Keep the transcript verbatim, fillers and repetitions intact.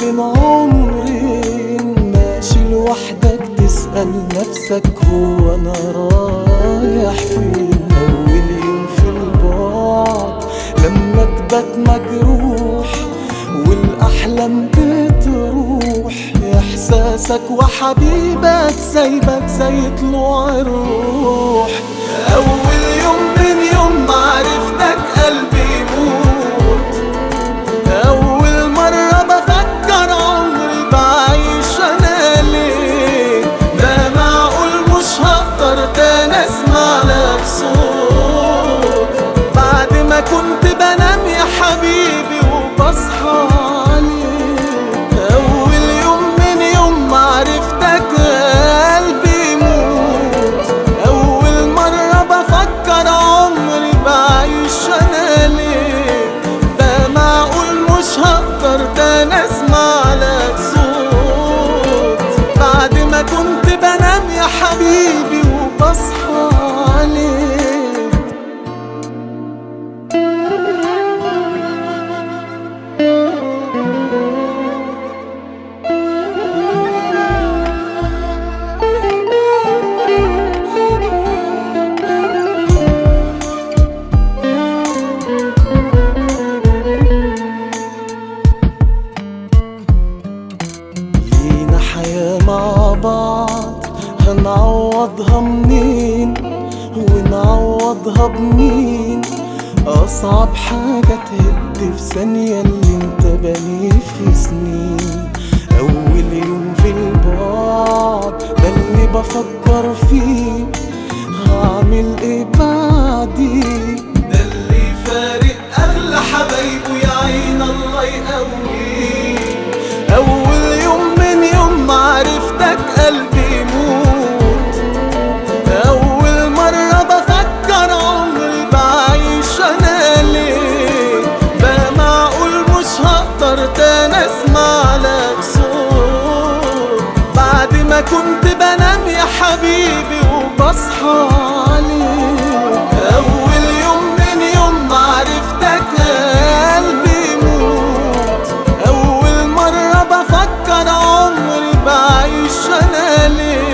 بين عمرين ماشي لوحدك تسأل نفسك هو أنا رايح فين. أول يوم في البعد لما تبات مجروح والأحلام بتروح، إحساسك وحبيبك سايبك زي طلوع الروح. أول يوم من يوم معرفتك قلبي يموت، أول مرة بفكر عمري بعيش أنا ليه. ده معقول مش هقدر تاني أسمع لك صوت بعد ما كنت بنام يا حبيبي وبصحى عليك. أول يوم من يوم معرفتك قلبي يموت، أول مرة بفكر عمري بعيش أنا ليه. ده معقول مش هقدر تاني أسمع لك صوت بعد ما كنت بنام يا حبيبي وبصحى عليك. لينا حياة مع بعض هنعوضها منين ونعوضها بمين. أصعب حاجة تهد في ثانية اللي انت بنيه في سنين. أول يوم في البعد ده اللي بفكر فيه هعمل ايه بعديه. ده اللي فارق أغلى حبايبه يا عين الله يقويه. أول يوم من يوم معرفتك قلبي يموت، أول مرة بفكر عمري بعيش أنا ليه. ده معقول مش هقدر تاني أسمع لك صوت بعد ما كنت بنام يا حبيبي وبصحى عليك. أول يوم من يوم معرفتك قلبي يموت، أول مرة بفكر عمري بعيش أنا ليه.